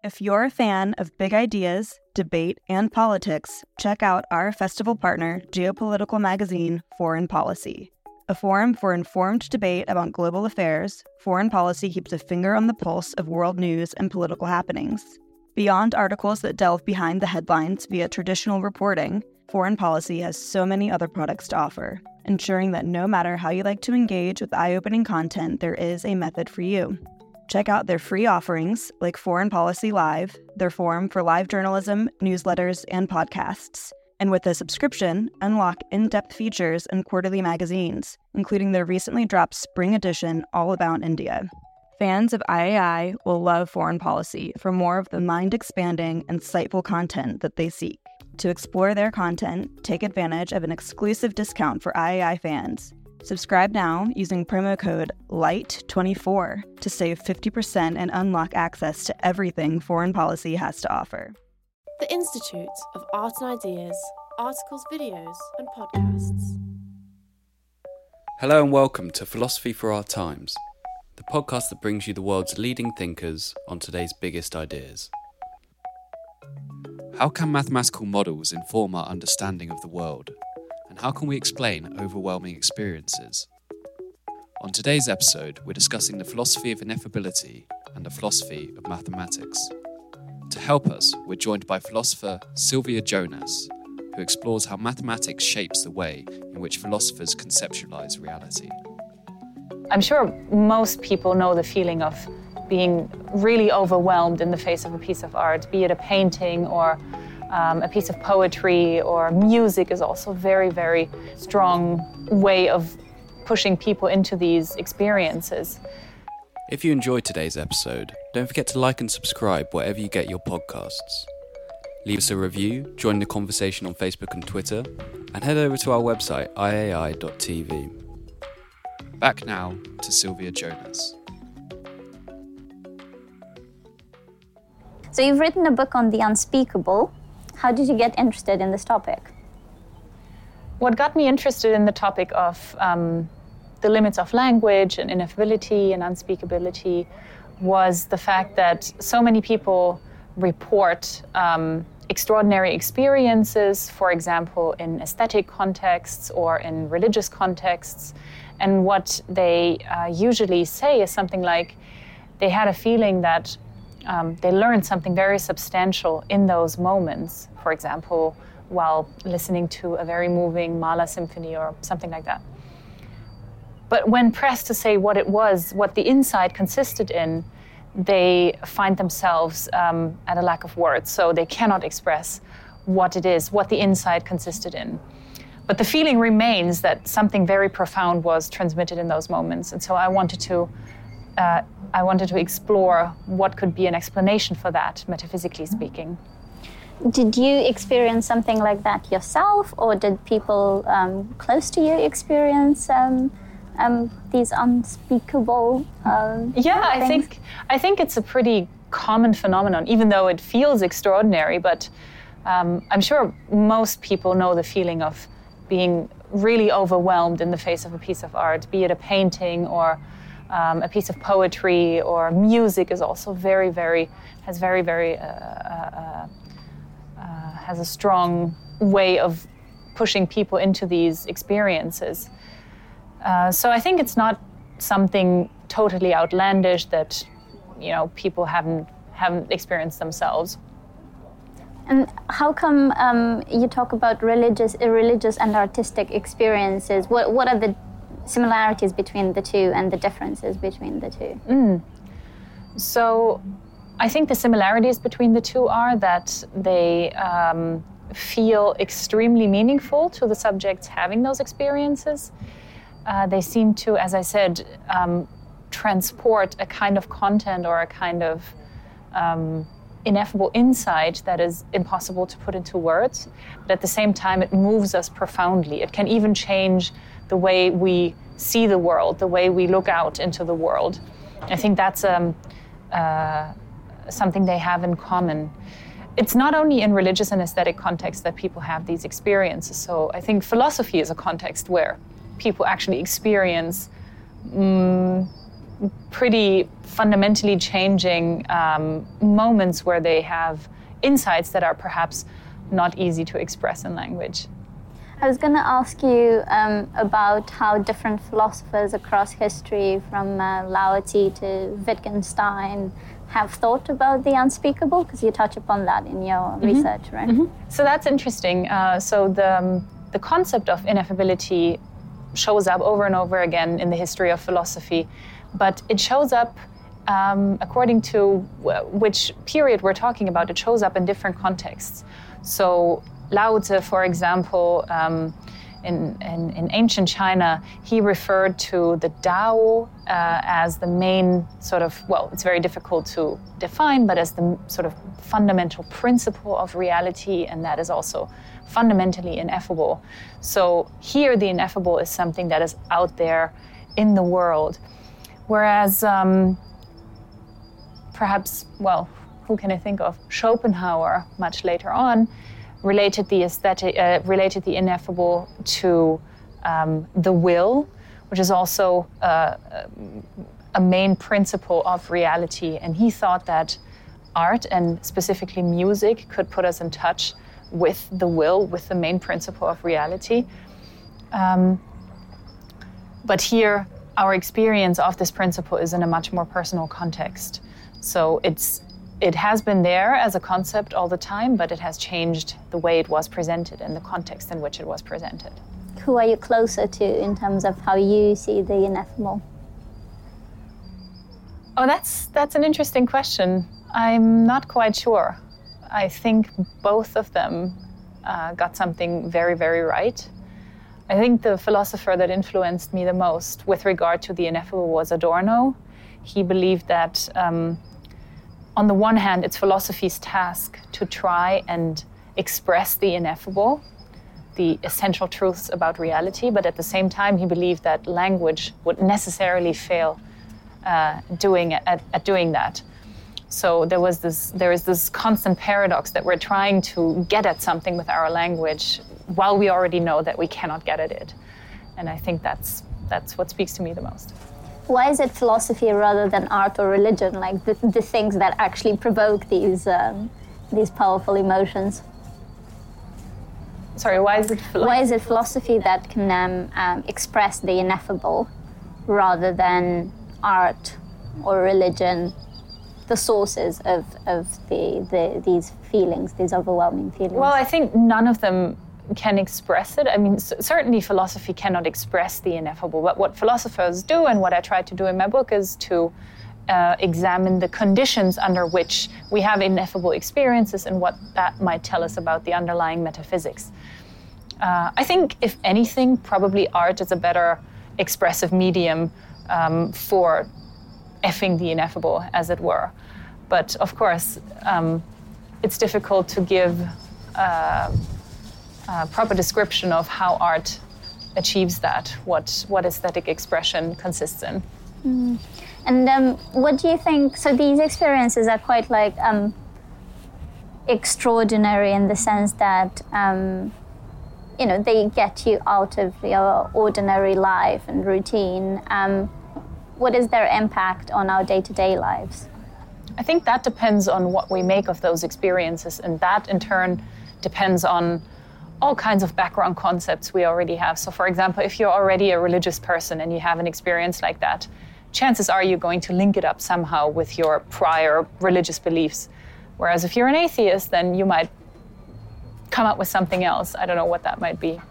If you're a fan of big ideas, debate, and politics, check out our festival partner, geopolitical magazine, Foreign Policy. A forum for informed debate about global affairs, Foreign Policy keeps a finger on the pulse of world news and political happenings. Beyond articles that delve behind the headlines via traditional reporting, Foreign Policy has so many other products to offer, ensuring that no matter how you like to engage with eye-opening content, there is a method for you. Check out their free offerings, like Foreign Policy Live, their forum for live journalism, newsletters, and podcasts. And with a subscription, unlock in-depth features and quarterly magazines, including their recently dropped spring edition all about India. Fans of IAI will love Foreign Policy for more of the mind-expanding, insightful content that they seek. To explore their content, take advantage of an exclusive discount for IAI fans. Subscribe now using promo code LIGHT24 to save 50% and unlock access to everything Foreign Policy has to offer. The Institute of Art and Ideas, articles, videos, and podcasts. Hello and welcome to Philosophy for Our Times, the podcast that brings you the world's leading thinkers on today's biggest ideas. How can mathematical models inform our understanding of the world? And how can we explain overwhelming experiences? On today's episode, we're discussing the philosophy of ineffability and the philosophy of mathematics. To help us, we're joined by philosopher Sylvia Jonas, who explores how mathematics shapes the way in which philosophers conceptualize reality. I'm sure most people know the feeling of being really overwhelmed in the face of a piece of art, be it a painting or a piece of poetry, or music is also a very, very strong way of pushing people into these experiences. If you enjoyed today's episode, don't forget to like and subscribe wherever you get your podcasts. Leave us a review, join the conversation on Facebook and Twitter, and head over to our website, iai.tv. Back now to Sylvia Jonas. So you've written a book on the unspeakable. How did you get interested in this topic? What got me interested in the topic of the limits of language and ineffability and unspeakability was the fact that so many people report extraordinary experiences, for example, in aesthetic contexts or in religious contexts. And what they usually say is something like they had a feeling that they learned something very substantial in those moments, for example, while listening to a very moving Mahler symphony or something like that. But when pressed to say what it was, what the insight consisted in, they find themselves at a lack of words, so they cannot express what it is, what the insight consisted in. But the feeling remains that something very profound was transmitted in those moments, and so I wanted to explore what could be an explanation for that, metaphysically speaking. Did you experience something like that yourself, or did people close to you experience these unspeakable things? I think it's a pretty common phenomenon, even though it feels extraordinary. But I'm sure most people know the feeling of being really overwhelmed in the face of a piece of art, be it a painting or a piece of poetry, or music is also has a strong way of pushing people into these experiences. So I think it's not something totally outlandish that people haven't experienced themselves. And how come you talk about religious and artistic experiences? What are the similarities between the two and the differences between the two? So I think the similarities between the two are that they feel extremely meaningful to the subjects having those experiences. They seem to, as I said, transport a kind of content or a kind of ineffable insight that is impossible to put into words. But at the same time, it moves us profoundly. It can even change the way we see the world, the way we look out into the world. I think that's something they have in common. It's not only in religious and aesthetic contexts that people have these experiences. So I think philosophy is a context where people actually experience pretty fundamentally changing moments where they have insights that are perhaps not easy to express in language. I was going to ask you about how different philosophers across history, from Lao Tzu to Wittgenstein, have thought about the unspeakable, because you touch upon that in your research, right? So that's interesting. So the concept of ineffability shows up over and over again in the history of philosophy, but it shows up according to which period we're talking about. It shows up in different contexts. So Lao Tzu, for example, in ancient China, he referred to the Tao as the main sort of, well, it's very difficult to define, but as the sort of fundamental principle of reality, and that is also fundamentally ineffable. So here the ineffable is something that is out there in the world. Whereas perhaps, well, who can I think of? Schopenhauer, much later on, related the ineffable to the will, which is also a main principle of reality. And he thought that art, and specifically music, could put us in touch with the will, with the main principle of reality. But here, our experience of this principle is in a much more personal context. So it has been there as a concept all the time, but it has changed the way it was presented and the context in which it was presented. Who are you closer to in terms of how you see the ineffable? Oh, that's an interesting question. I'm not quite sure. I think both of them got something very, very right. I think the philosopher that influenced me the most with regard to the ineffable was Adorno. He believed that on the one hand, it's philosophy's task to try and express the ineffable, the essential truths about reality, but at the same time, he believed that language would necessarily fail at doing that. So there is this constant paradox that we're trying to get at something with our language while we already know that we cannot get at it. And I think that's what speaks to me the most. Why is it philosophy rather than art or religion, like the things that actually provoke these powerful emotions? Sorry, why is it philosophy? Why is it philosophy that can express the ineffable rather than art or religion, the sources of these feelings, these overwhelming feelings? Well, I think none of them can express it. I mean, certainly philosophy cannot express the ineffable, but what philosophers do, and what I try to do in my book, is to examine the conditions under which we have ineffable experiences and what that might tell us about the underlying metaphysics. I think, if anything, probably art is a better expressive medium for effing the ineffable, as it were. But of course, it's difficult to give proper description of how art achieves that, what aesthetic expression consists in. And what do you think, so these experiences are quite like extraordinary in the sense that they get you out of your ordinary life and routine. What is their impact on our day-to-day lives? I think that depends on what we make of those experiences, and that in turn depends on all kinds of background concepts we already have. So for example, if you're already a religious person and you have an experience like that, chances are you're going to link it up somehow with your prior religious beliefs. Whereas if you're an atheist, then you might come up with something else. I don't know what that might be.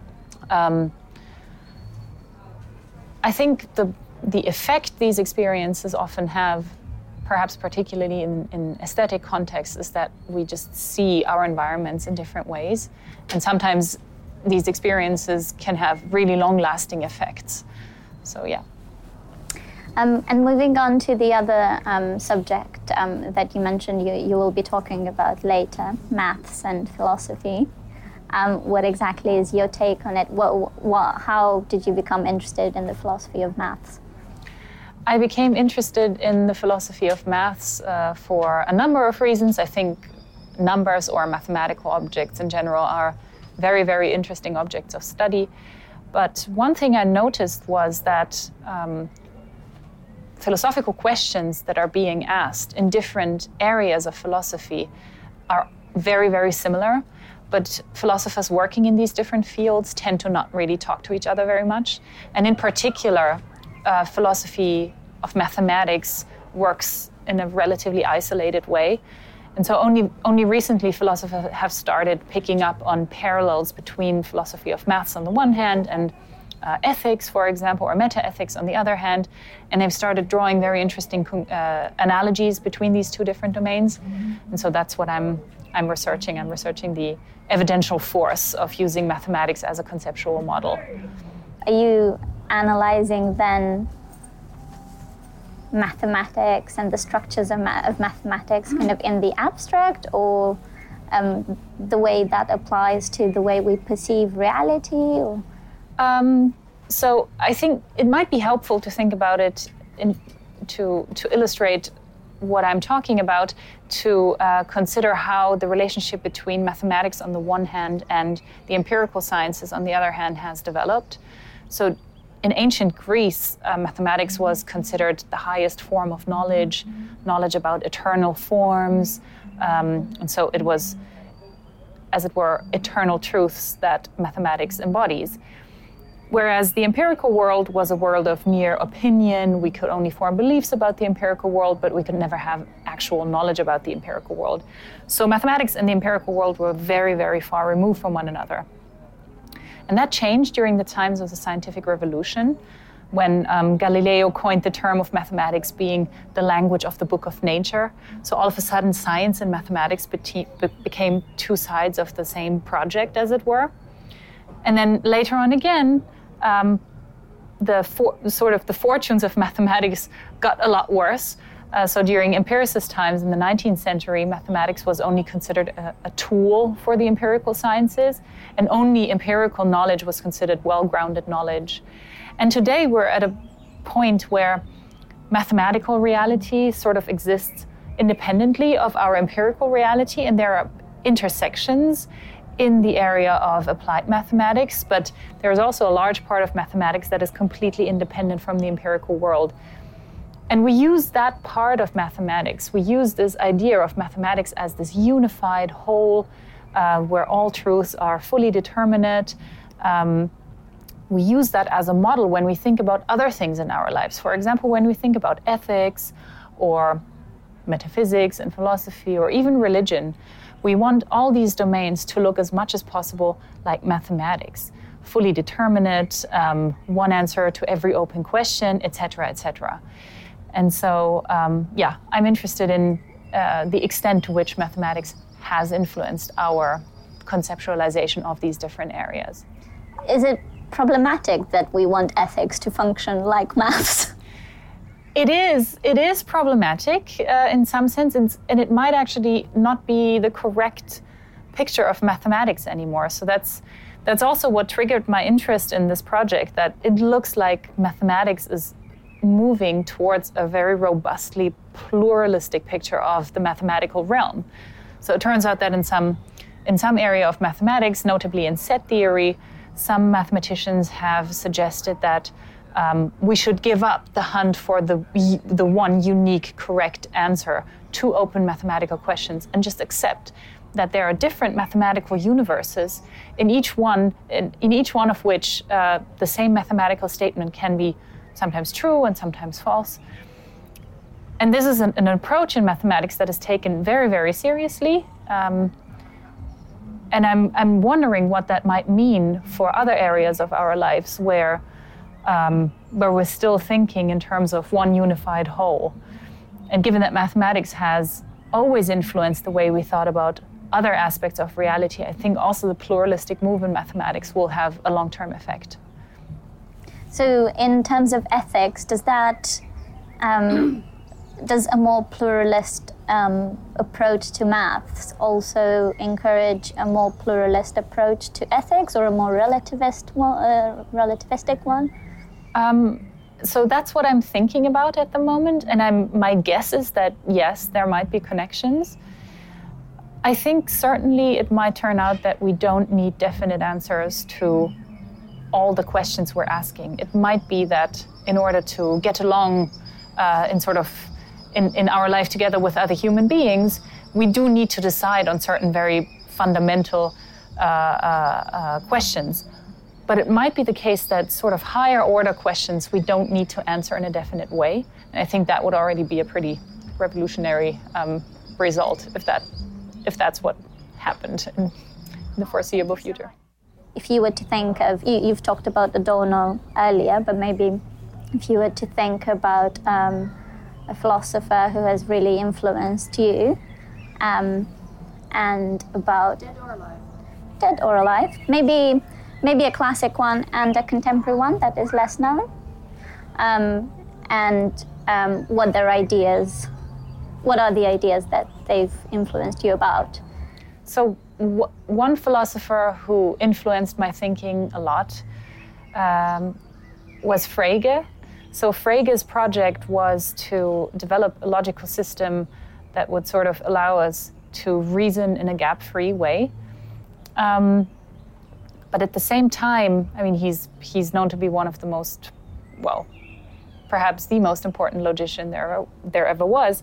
I think the effect these experiences often have, perhaps particularly in aesthetic contexts, is that we just see our environments in different ways. And sometimes these experiences can have really long-lasting effects. So, yeah. And moving on to the other subject that you mentioned you will be talking about later, maths and philosophy. What exactly is your take on it? How did you become interested in the philosophy of maths? I became interested in the philosophy of maths for a number of reasons. I think numbers or mathematical objects in general are very, very interesting objects of study. But one thing I noticed was that philosophical questions that are being asked in different areas of philosophy are very, very similar. But philosophers working in these different fields tend to not really talk to each other very much. And in particular, philosophy of mathematics works in a relatively isolated way. And so only recently philosophers have started picking up on parallels between philosophy of maths on the one hand and ethics, for example, or meta-ethics on the other hand. And they've started drawing very interesting analogies between these two different domains. And so that's what I'm researching. I'm researching the evidential force of using mathematics as a conceptual model. Are you analyzing then mathematics and the structures of mathematics kind of in the abstract, or the way that applies to the way we perceive reality? Or? So I think it might be helpful to think about it to illustrate what I'm talking about, to consider how the relationship between mathematics on the one hand and the empirical sciences on the other hand has developed. So in ancient Greece, mathematics was considered the highest form of knowledge about eternal forms. And so it was, as it were, eternal truths that mathematics embodies. Whereas the empirical world was a world of mere opinion. We could only form beliefs about the empirical world, but we could never have actual knowledge about the empirical world. So mathematics and the empirical world were very, very far removed from one another. And that changed during the times of the scientific revolution, when Galileo coined the term of mathematics being the language of the book of nature. So all of a sudden, science and mathematics became two sides of the same project, as it were. And then later on again, the fortunes of mathematics got a lot worse. So during empiricist times in the 19th century, mathematics was only considered a tool for the empirical sciences, and only empirical knowledge was considered well-grounded knowledge. And today we're at a point where mathematical reality sort of exists independently of our empirical reality, and there are intersections in the area of applied mathematics, but there's also a large part of mathematics that is completely independent from the empirical world. And we use that part of mathematics, we use this idea of mathematics as this unified whole where all truths are fully determinate. We use that as a model when we think about other things in our lives. For example, when we think about ethics or metaphysics and philosophy or even religion, we want all these domains to look as much as possible like mathematics, fully determinate, one answer to every open question, etc., etc. And so, I'm interested in the extent to which mathematics has influenced our conceptualization of these different areas. Is it problematic that we want ethics to function like maths? It is problematic in some sense, and it might actually not be the correct picture of mathematics anymore. So that's also what triggered my interest in this project, that it looks like mathematics is moving towards a very robustly pluralistic picture of the mathematical realm. So it turns out that in some area of mathematics, notably in set theory, some mathematicians have suggested that we should give up the hunt for the one unique correct answer to open mathematical questions and just accept that there are different mathematical universes, in each one of which the same mathematical statement can be sometimes true and sometimes false. And this is an approach in mathematics that is taken very, very seriously. And I'm wondering what that might mean for other areas of our lives where we're still thinking in terms of one unified whole. And given that mathematics has always influenced the way we thought about other aspects of reality, I think also the pluralistic move in mathematics will have a long-term effect. So in terms of ethics, does that does a more pluralist approach to maths also encourage a more pluralist approach to ethics, or a more relativistic one? So that's what I'm thinking about at the moment, and my guess is that yes, there might be connections. I think certainly it might turn out that we don't need definite answers to all the questions we're asking. It might be that in order to get along in our life together with other human beings, we do need to decide on certain very fundamental questions. But it might be the case that sort of higher order questions we don't need to answer in a definite way. And I think that would already be a pretty revolutionary result if that's what happened in the foreseeable future. If you were to think of, you've talked about Adorno earlier, but maybe if you were to think about a philosopher who has really influenced you, and about... Dead or alive. Maybe a classic one and a contemporary one that is less known. What are the ideas that they've influenced you about? So one philosopher who influenced my thinking a lot was Frege. So Frege's project was to develop a logical system that would sort of allow us to reason in a gap-free way. But at the same time, I mean, he's known to be one of the most, well, perhaps the most important logician there ever was.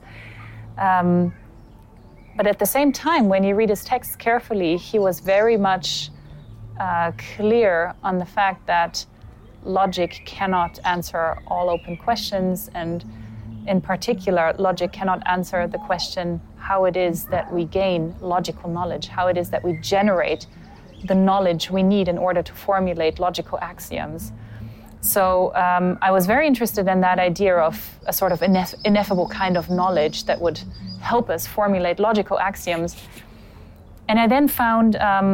But at the same time, when you read his texts carefully, he was very much clear on the fact that logic cannot answer all open questions, and in particular, logic cannot answer the question how it is that we gain logical knowledge, how it is that we generate the knowledge we need in order to formulate logical axioms. So I was very interested in that idea of a sort of ineffable kind of knowledge that would help us formulate logical axioms. And I then found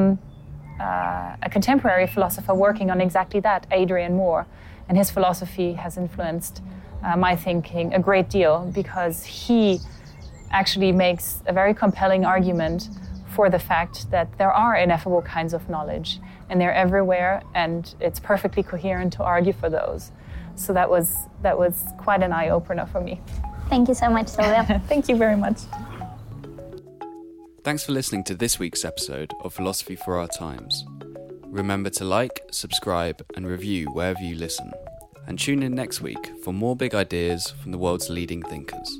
a contemporary philosopher working on exactly that, Adrian Moore. And his philosophy has influenced my thinking a great deal, because he actually makes a very compelling argument for the fact that there are ineffable kinds of knowledge, and they're everywhere, and it's perfectly coherent to argue for those. So that was quite an eye-opener for me. Thank you so much, Sylvia. Thank you very much. Thanks for listening to this week's episode of Philosophy for Our Times. Remember to like, subscribe, and review wherever you listen. And tune in next week for more big ideas from the world's leading thinkers.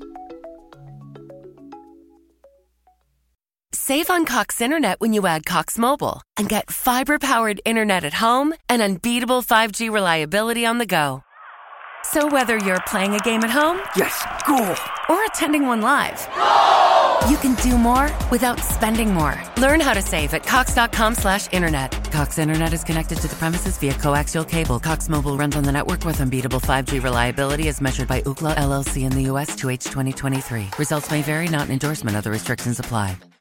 Save on Cox Internet when you add Cox Mobile and get fiber-powered internet at home and unbeatable 5G reliability on the go. So whether you're playing a game at home, yes, goal, or attending one live, you can do more without spending more. Learn how to save at cox.com/internet. Cox Internet is connected to the premises via coaxial cable. Cox Mobile runs on the network with unbeatable 5G reliability as measured by Ookla LLC in the U.S. to H 2023. Results may vary, not an endorsement. Other restrictions apply.